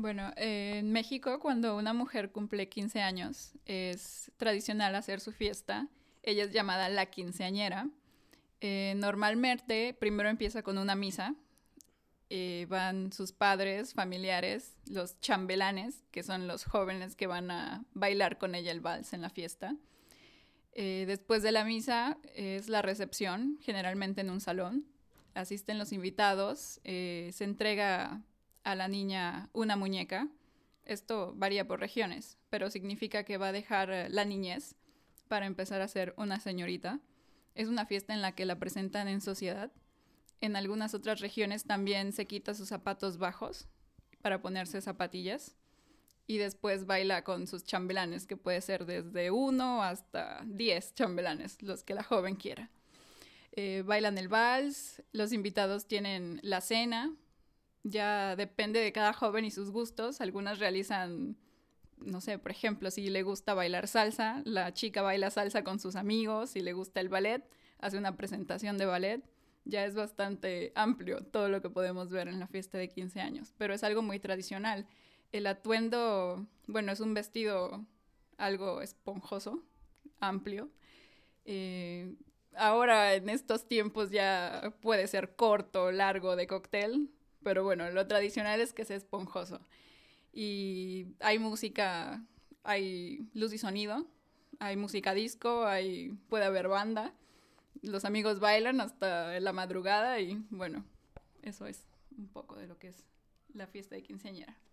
Bueno, en México cuando una mujer cumple 15 años es tradicional hacer su fiesta. Ella es llamada la quinceañera. Normalmente primero empieza con una misa. Van sus padres, familiares, los chambelanes, que son los jóvenes que van a bailar con ella el vals en la fiesta. Después de la misa es la recepción, generalmente en un salón. Asisten los invitados, se entrega a la niña una muñeca. Esto varía por regiones, pero significa que va a dejar la niñez para empezar a ser una señorita. Es una fiesta en la que la presentan en sociedad. En algunas otras regiones también se quita sus zapatos bajos para ponerse zapatillas y después baila con sus chambelanes, que puede ser desde 1 hasta 10 chambelanes, los que la joven quiera. Bailan el vals, los invitados tienen la cena, ya depende de cada joven y sus gustos. Algunas realizan, no sé, por ejemplo, si le gusta bailar salsa, la chica baila salsa con sus amigos. Si le gusta el ballet, hace una presentación de ballet. Ya es bastante amplio todo lo que podemos ver en la fiesta de 15 años, pero es algo muy tradicional. El atuendo, bueno, es un vestido algo esponjoso, amplio. Eh, Ahora en estos tiempos ya puede ser corto, largo, de cóctel, pero bueno, lo tradicional es que sea esponjoso. Y hay música, hay luz y sonido, hay música disco, puede haber banda. Los amigos bailan hasta la madrugada y bueno, eso es un poco de lo que es la fiesta de quinceañera.